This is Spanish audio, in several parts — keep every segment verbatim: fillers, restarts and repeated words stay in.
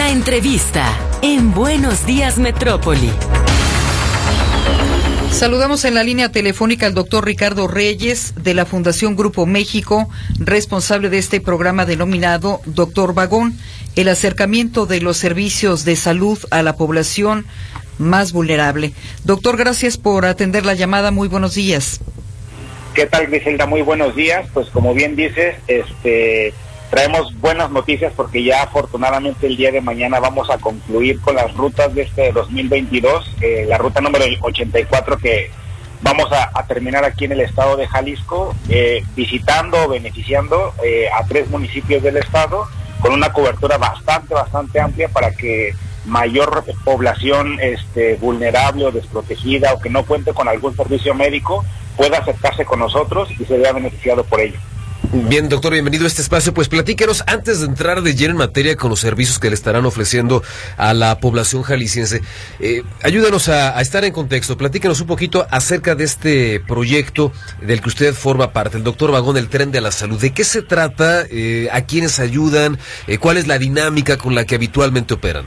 La entrevista en Buenos Días Metrópoli. Saludamos en la línea telefónica al doctor Ricardo Reyes de la Fundación Grupo México, responsable de este programa denominado Doctor Vagón, el acercamiento de los servicios de salud a la población más vulnerable. Doctor, gracias por atender la llamada. Muy buenos días. ¿Qué tal, Griselda? Muy buenos días. Pues como bien dices, este... traemos buenas noticias porque ya afortunadamente el día de mañana vamos a concluir con las rutas de este dos mil veintidós, eh, la ruta número ochenta y cuatro que vamos a, a terminar aquí en el estado de Jalisco, eh, visitando o beneficiando eh, a tres municipios del estado con una cobertura bastante, bastante amplia para que mayor población este, vulnerable o desprotegida o que no cuente con algún servicio médico pueda acercarse con nosotros y se vea beneficiado por ello. Bien, doctor, bienvenido a este espacio. Pues platíquenos, antes de entrar de lleno en materia con los servicios que le estarán ofreciendo a la población jalisciense, eh, ayúdanos a, a estar en contexto, platíquenos un poquito acerca de este proyecto del que usted forma parte, el Doctor Vagón, el Tren de la Salud. ¿De qué se trata? Eh, ¿A quiénes ayudan? Eh, ¿Cuál es la dinámica con la que habitualmente operan?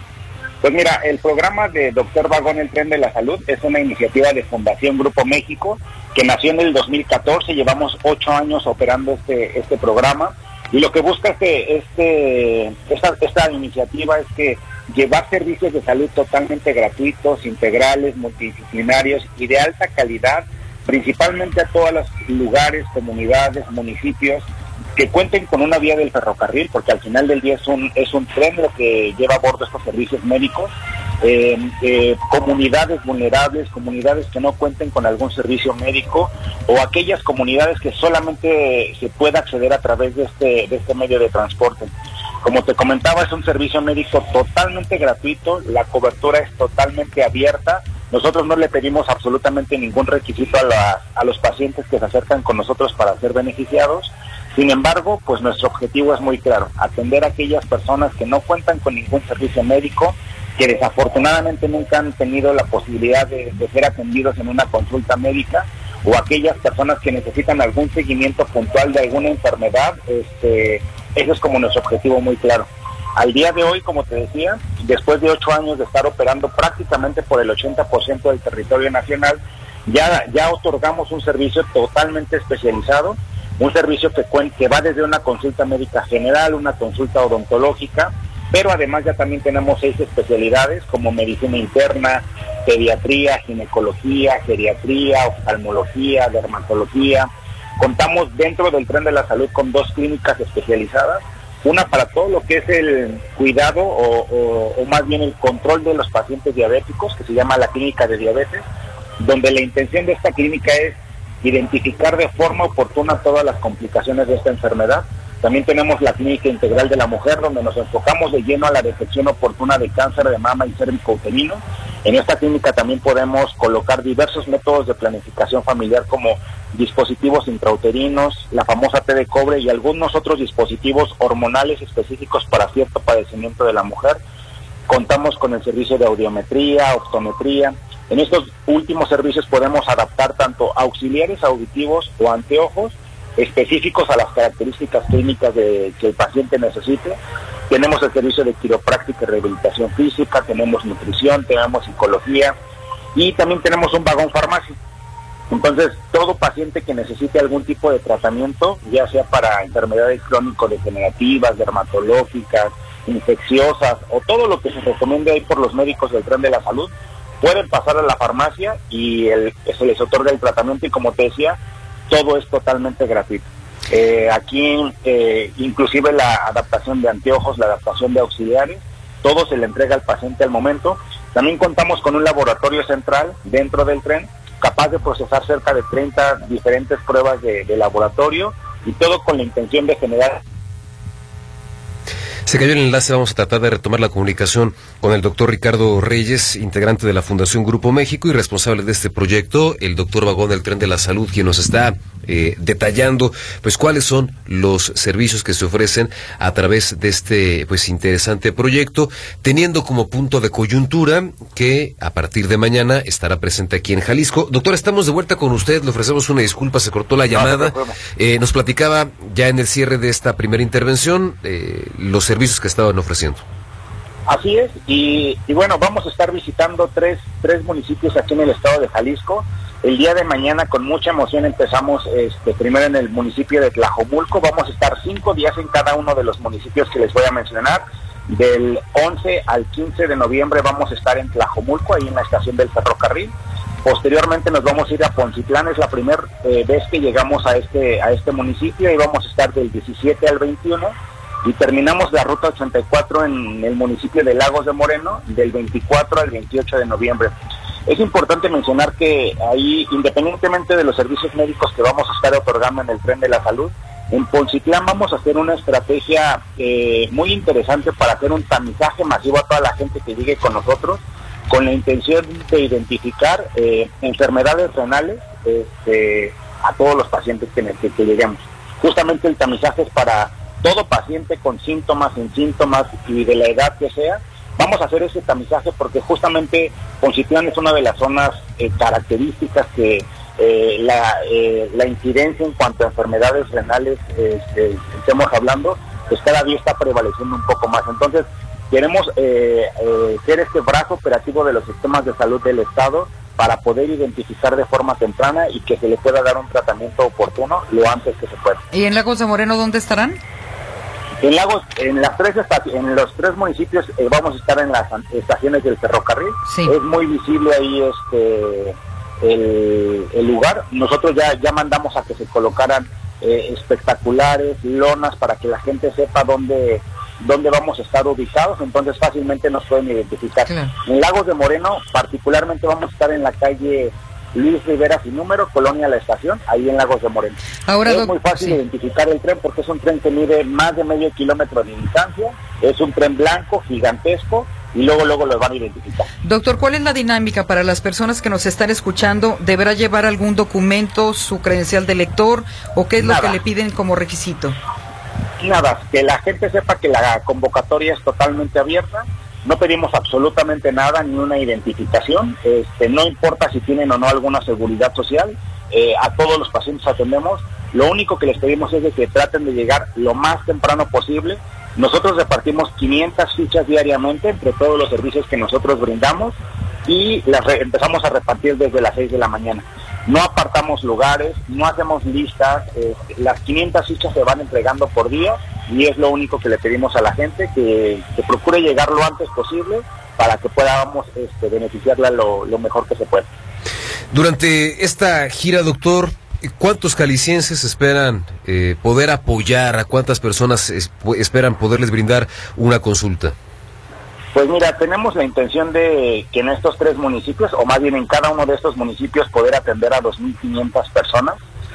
Pues mira, el programa de Doctor Vagón, el Tren de la Salud, es una iniciativa de Fundación Grupo México que nació en el dos mil catorce, llevamos ocho años operando este este programa y lo que busca este, este esta, esta iniciativa es que llevar servicios de salud totalmente gratuitos, integrales, multidisciplinarios y de alta calidad, principalmente a todos los lugares, comunidades, municipios que cuenten con una vía del ferrocarril, porque al final del día es un es un tren lo que lleva a bordo estos servicios médicos, eh, eh, comunidades vulnerables, comunidades que no cuenten con algún servicio médico, o aquellas comunidades que solamente se pueda acceder a través de este de este medio de transporte. Como te comentaba, es un servicio médico totalmente gratuito, la cobertura es totalmente abierta. Nosotros no le pedimos absolutamente ningún requisito a, la, a los pacientes que se acercan con nosotros para ser beneficiados. Sin embargo, pues nuestro objetivo es muy claro, atender a aquellas personas que no cuentan con ningún servicio médico, que desafortunadamente nunca han tenido la posibilidad de, de ser atendidos en una consulta médica, o aquellas personas que necesitan algún seguimiento puntual de alguna enfermedad. Este, eso es como nuestro objetivo muy claro. Al día de hoy, como te decía, después de ocho años de estar operando prácticamente por el ochenta por ciento del territorio nacional, ya, ya otorgamos un servicio totalmente especializado, un servicio que, que va desde una consulta médica general, una consulta odontológica, pero además ya también tenemos seis especialidades como medicina interna, pediatría, ginecología, geriatría, oftalmología, dermatología. Contamos dentro del Tren de la Salud con dos clínicas especializadas, una para todo lo que es el cuidado o, o, o más bien el control de los pacientes diabéticos, que se llama la clínica de diabetes, donde la intención de esta clínica es identificar de forma oportuna todas las complicaciones de esta enfermedad. También tenemos la clínica integral de la mujer, donde nos enfocamos de lleno a la detección oportuna de cáncer de mama y cérvico-uterino. En esta clínica también podemos colocar diversos métodos de planificación familiar como dispositivos intrauterinos, la famosa T de cobre y algunos otros dispositivos hormonales específicos para cierto padecimiento de la mujer. Contamos con el servicio de audiometría, optometría. En estos últimos servicios podemos adaptar tanto auxiliares auditivos o anteojos específicos a las características clínicas de, que el paciente necesite. Tenemos el servicio de quiropráctica y rehabilitación física, tenemos nutrición, tenemos psicología y también tenemos un vagón farmacia. Entonces, todo paciente que necesite algún tipo de tratamiento, ya sea para enfermedades crónico-degenerativas, dermatológicas, infecciosas o todo lo que se recomiende ahí por los médicos del Tren de la Salud, pueden pasar a la farmacia y el, se les otorga el tratamiento y, como te decía, todo es totalmente gratuito. Eh, aquí eh, inclusive la adaptación de anteojos, la adaptación de auxiliares, todo se le entrega al paciente al momento. También contamos con un laboratorio central dentro del tren, capaz de procesar cerca de treinta diferentes pruebas de, de laboratorio, y todo con la intención de generar... Se cayó el enlace, vamos a tratar de retomar la comunicación con el doctor Ricardo Reyes, integrante de la Fundación Grupo México y responsable de este proyecto, el doctor Vagón del Tren de la Salud, quien nos está eh, detallando pues cuáles son los servicios que se ofrecen a través de este pues interesante proyecto, teniendo como punto de coyuntura que a partir de mañana estará presente aquí en Jalisco. Doctor, estamos de vuelta con usted, le ofrecemos una disculpa, se cortó la llamada. Eh, nos platicaba ya en el cierre de esta primera intervención eh, los servicios que estaban ofreciendo. Así es, y, y bueno, vamos a estar visitando tres, tres municipios aquí en el estado de Jalisco. El día de mañana con mucha emoción empezamos este, primero en el municipio de Tlajomulco. Vamos a estar cinco días en cada uno de los municipios que les voy a mencionar. Del once al quince de noviembre vamos a estar en Tlajomulco, ahí en la estación del ferrocarril. Posteriormente nos vamos a ir a Poncitlán, es la primera eh, vez que llegamos a este, a este municipio, y vamos a estar del diecisiete al veintiuno. Y terminamos la ruta ochenta y cuatro en el municipio de Lagos de Moreno, del veinticuatro al veintiocho de noviembre. Es importante mencionar que ahí, independientemente de los servicios médicos que vamos a estar otorgando en el Tren de la Salud, en Poncitlán vamos a hacer una estrategia eh, muy interesante para hacer un tamizaje masivo a toda la gente que llegue con nosotros, con la intención de identificar eh, enfermedades renales este, a todos los pacientes que, que, que lleguemos. Justamente el tamizaje es para todo paciente con síntomas, sin síntomas y de la edad que sea. Vamos a hacer ese tamizaje porque justamente Poncitlán es una de las zonas eh, características que eh, la, eh, la incidencia en cuanto a enfermedades renales eh, eh, estemos hablando, pues cada día está prevaleciendo un poco más. Entonces queremos eh, eh, ser este brazo operativo de los sistemas de salud del Estado para poder identificar de forma temprana y que se le pueda dar un tratamiento oportuno lo antes que se pueda. ¿Y en Lagos de Moreno dónde estarán? En Lagos, en las tres en los tres municipios eh, vamos a estar en las estaciones del ferrocarril. Sí. Es muy visible ahí este el, el lugar. Nosotros ya ya mandamos a que se colocaran eh, espectaculares, lonas para que la gente sepa dónde dónde vamos a estar ubicados, entonces fácilmente nos pueden identificar. Claro. En Lagos de Moreno particularmente vamos a estar en la calle Luis Rivera sin número, Colonia La Estación, ahí en Lagos de Moreno. Ahora, es doc- muy fácil sí. identificar el tren porque es un tren que mide más de medio kilómetro de distancia, es un tren blanco, gigantesco, y luego luego lo van a identificar. Doctor, ¿cuál es la dinámica para las personas que nos están escuchando? ¿Deberá llevar algún documento, su credencial de lector, o qué es Nada. lo que le piden como requisito? Nada, que la gente sepa que la convocatoria es totalmente abierta. No pedimos absolutamente nada, ni una identificación, este, no importa si tienen o no alguna seguridad social, eh, a todos los pacientes atendemos. Lo único que les pedimos es de que traten de llegar lo más temprano posible. Nosotros repartimos quinientas fichas diariamente entre todos los servicios que nosotros brindamos y las re- empezamos a repartir desde las seis de la mañana. No apartamos lugares, no hacemos listas, eh, las quinientas fichas se van entregando por día y es lo único que le pedimos a la gente, que, que procure llegar lo antes posible para que podamos este, beneficiarla lo, lo mejor que se pueda. Durante esta gira, doctor, ¿cuántos jaliscienses esperan eh, poder apoyar? ¿A cuántas personas es, esperan poderles brindar una consulta? Pues mira, tenemos la intención de que en estos tres municipios, o más bien en cada uno de estos municipios, poder atender a dos mil quinientas personas.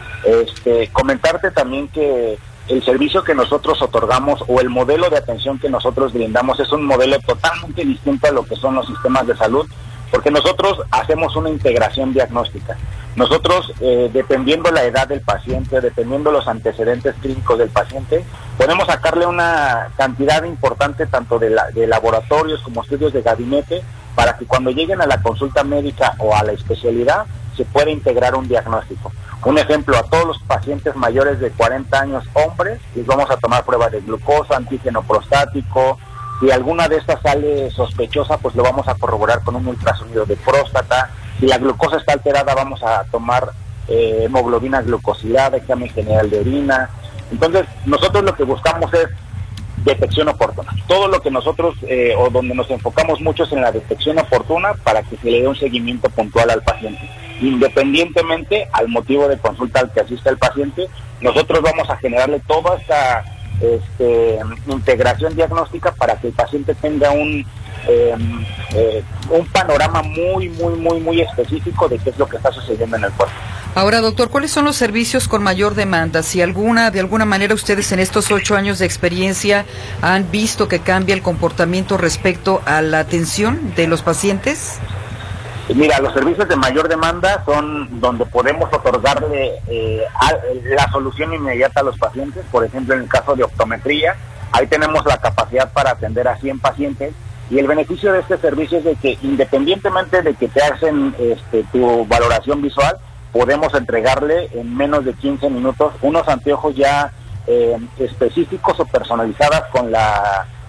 Este, comentarte también que el servicio que nosotros otorgamos o el modelo de atención que nosotros brindamos es un modelo totalmente distinto a lo que son los sistemas de salud, porque nosotros hacemos una integración diagnóstica. Nosotros, eh, dependiendo la edad del paciente, dependiendo los antecedentes clínicos del paciente, podemos sacarle una cantidad importante tanto de, la, de laboratorios como estudios de gabinete para que cuando lleguen a la consulta médica o a la especialidad se pueda integrar un diagnóstico. Un ejemplo, a todos los pacientes mayores de cuarenta años, hombres, les vamos a tomar pruebas de glucosa, antígeno prostático. Si alguna de estas sale sospechosa, pues lo vamos a corroborar con un ultrasonido de próstata. Si la glucosa está alterada, vamos a tomar eh, hemoglobina glucosilada, examen general de orina. Entonces, nosotros lo que buscamos es detección oportuna. Todo lo que nosotros, eh, o donde nos enfocamos mucho es en la detección oportuna para que se le dé un seguimiento puntual al paciente. Independientemente al motivo de consulta al que asista el paciente, nosotros vamos a generarle toda esta este, integración diagnóstica para que el paciente tenga un eh, eh, un panorama muy, muy, muy, muy específico de qué es lo que está sucediendo en el cuerpo. Ahora, doctor, ¿cuáles son los servicios con mayor demanda? Si alguna, de alguna manera ustedes en estos ocho años de experiencia han visto que cambia el comportamiento respecto a la atención de los pacientes. Mira, los servicios de mayor demanda son donde podemos otorgarle eh, a, la solución inmediata a los pacientes. Por ejemplo, en el caso de optometría, ahí tenemos la capacidad para atender a cien pacientes. Y el beneficio de este servicio es de que independientemente de que te hacen este, tu valoración visual, podemos entregarle en menos de quince minutos unos anteojos ya eh, específicos o personalizadas con la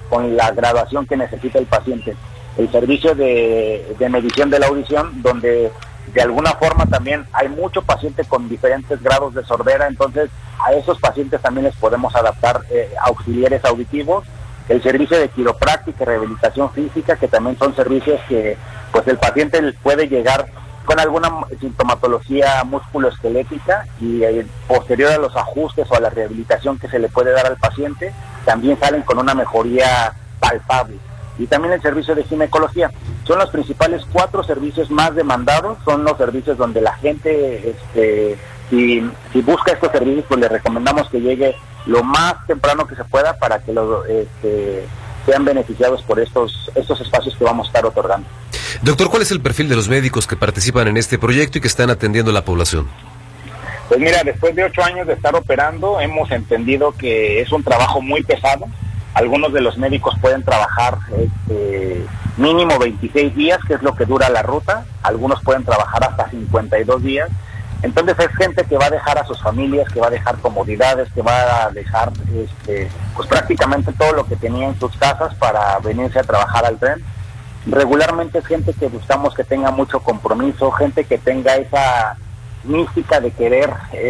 con la graduación que necesita el paciente. El servicio de, de medición de la audición, donde de alguna forma también hay mucho paciente con diferentes grados de sordera, entonces a esos pacientes también les podemos adaptar eh, auxiliares auditivos. El servicio de quiropráctica y rehabilitación física, que también son servicios que pues el paciente puede llegar con alguna sintomatología musculoesquelética y eh, posterior a los ajustes o a la rehabilitación que se le puede dar al paciente, también salen con una mejoría palpable. Y también el servicio de ginecología. Son los principales cuatro servicios más demandados, son los servicios donde la gente, este, si, si busca estos servicios, pues le recomendamos que llegue lo más temprano que se pueda para que lo, este, sean beneficiados por estos, estos espacios que vamos a estar otorgando. Doctor, ¿cuál es el perfil de los médicos que participan en este proyecto y que están atendiendo a la población? Pues mira, después de ocho años de estar operando, hemos entendido que es un trabajo muy pesado. Algunos de los médicos pueden trabajar este, mínimo veintiséis días, que es lo que dura la ruta. Algunos pueden trabajar hasta cincuenta y dos días. Entonces es gente que va a dejar a sus familias, que va a dejar comodidades, que va a dejar este, pues prácticamente todo lo que tenía en sus casas para venirse a trabajar al tren. Regularmente es gente que buscamos que tenga mucho compromiso, gente que tenga esa mística de querer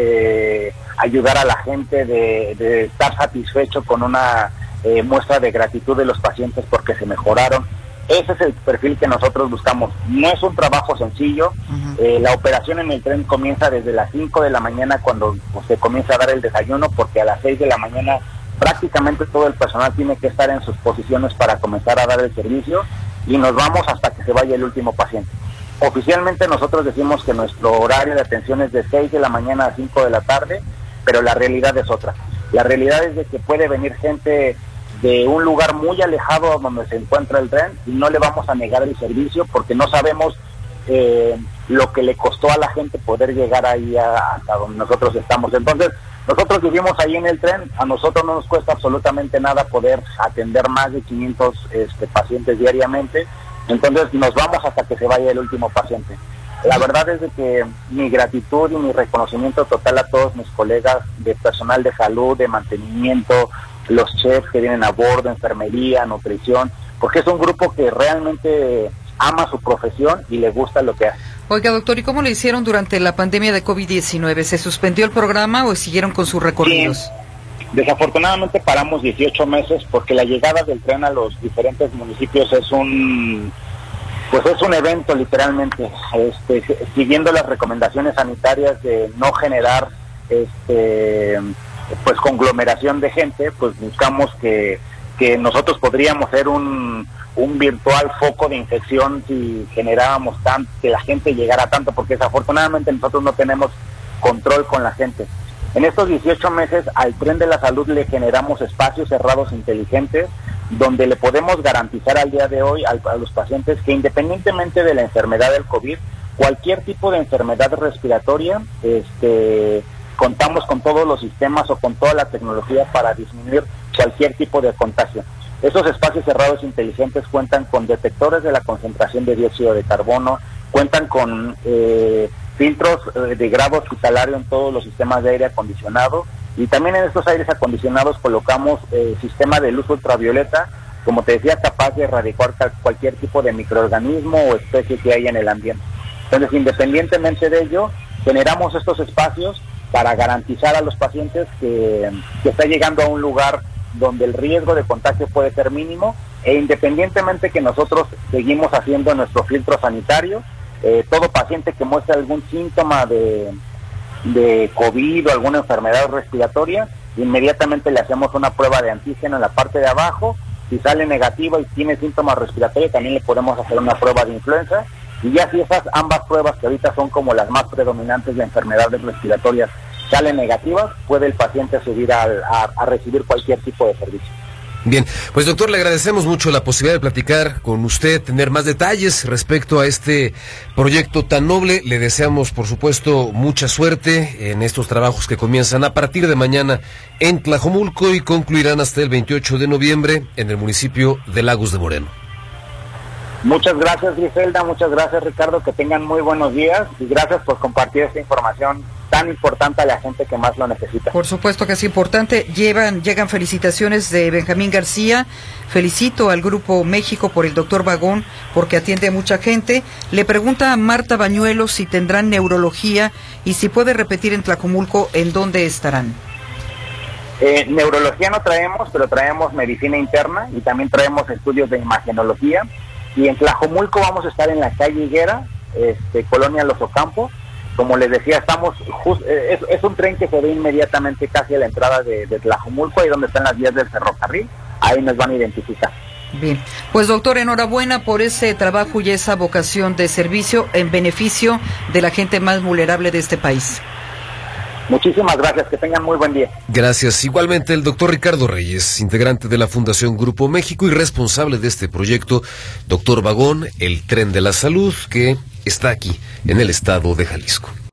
eh, ayudar a la gente, de, de estar satisfecho con una eh, muestra de gratitud de los pacientes porque se mejoraron. Ese es el perfil que nosotros buscamos. No es un trabajo sencillo. Uh-huh. eh, la operación en el tren comienza desde las cinco de la mañana cuando pues, se comienza a dar el desayuno, porque a las seis de la mañana prácticamente todo el personal tiene que estar en sus posiciones para comenzar a dar el servicio, y nos vamos hasta que se vaya el último paciente. Oficialmente nosotros decimos que nuestro horario de atención es de seis de la mañana a cinco de la tarde, pero la realidad es otra. La realidad es de que puede venir gente de un lugar muy alejado donde se encuentra el tren y no le vamos a negar el servicio porque no sabemos eh, lo que le costó a la gente poder llegar ahí a, hasta donde nosotros estamos. Entonces, nosotros vivimos ahí en el tren, a nosotros no nos cuesta absolutamente nada poder atender más de quinientos este, pacientes diariamente, entonces nos vamos hasta que se vaya el último paciente. La verdad es de que mi gratitud y mi reconocimiento total a todos mis colegas de personal de salud, de mantenimiento, los chefs que vienen a bordo, enfermería, nutrición, porque es un grupo que realmente ama su profesión y le gusta lo que hace. Oiga, doctor, ¿y cómo le hicieron durante la pandemia de COVID diecinueve? ¿Se suspendió el programa o siguieron con sus recorridos? Sí. Desafortunadamente paramos dieciocho meses porque la llegada del tren a los diferentes municipios es un pues es un evento literalmente, este, siguiendo las recomendaciones sanitarias de no generar este pues conglomeración de gente, pues buscamos que, que nosotros podríamos ser un, un virtual foco de infección si generábamos tanto, que la gente llegara tanto, porque desafortunadamente nosotros no tenemos control con la gente. En estos dieciocho meses al tren de la salud le generamos espacios cerrados inteligentes donde le podemos garantizar al día de hoy a, a los pacientes que independientemente de la enfermedad del COVID, cualquier tipo de enfermedad respiratoria, este contamos con todos los sistemas o con toda la tecnología para disminuir cualquier tipo de contagio. Esos espacios cerrados inteligentes cuentan con detectores de la concentración de dióxido de carbono, cuentan con eh, filtros eh, de grado hospitalario en todos los sistemas de aire acondicionado, y también en estos aires acondicionados colocamos eh, sistema de luz ultravioleta, como te decía, capaz de erradicar cualquier tipo de microorganismo o especie que haya en el ambiente. Entonces, independientemente de ello, generamos estos espacios para garantizar a los pacientes que, que está llegando a un lugar donde el riesgo de contagio puede ser mínimo, e independientemente que nosotros seguimos haciendo nuestro filtro sanitario, eh, todo paciente que muestre algún síntoma de, de COVID o alguna enfermedad respiratoria, inmediatamente le hacemos una prueba de antígeno en la parte de abajo. Si sale negativa y tiene síntomas respiratorios, también le podemos hacer una prueba de influenza. Y ya si esas ambas pruebas, que ahorita son como las más predominantes de enfermedades respiratorias, salen negativas, puede el paciente subir a, a, a recibir cualquier tipo de servicio. Bien, pues doctor, le agradecemos mucho la posibilidad de platicar con usted, tener más detalles respecto a este proyecto tan noble. Le deseamos, por supuesto, mucha suerte en estos trabajos que comienzan a partir de mañana en Tlajomulco y concluirán hasta el veintiocho de noviembre en el municipio de Lagos de Moreno. Muchas gracias, Griselda, muchas gracias, Ricardo, que tengan muy buenos días y gracias por compartir esta información tan importante a la gente que más lo necesita. Por supuesto que es importante. Llevan, llegan felicitaciones de Benjamín García. Felicito al Grupo México por el doctor Vagón, porque atiende a mucha gente. Le pregunta a Marta Bañuelos si tendrán neurología y si puede repetir en Tlajomulco en dónde estarán. Eh, neurología no traemos, pero traemos medicina interna y también traemos estudios de imagenología. Y en Tlajomulco vamos a estar en la calle Higuera, este, Colonia Los Ocampos. Como les decía, estamos just, es, es un tren que se ve inmediatamente casi a la entrada de, de Tlajomulco, ahí donde están las vías del ferrocarril, ahí nos van a identificar. Bien, pues doctor, enhorabuena por ese trabajo y esa vocación de servicio en beneficio de la gente más vulnerable de este país. Muchísimas gracias, que tengan muy buen día. Gracias. Igualmente el doctor Ricardo Reyes, integrante de la Fundación Grupo México y responsable de este proyecto, Doctor Vagón, el Tren de la Salud, que está aquí en el estado de Jalisco.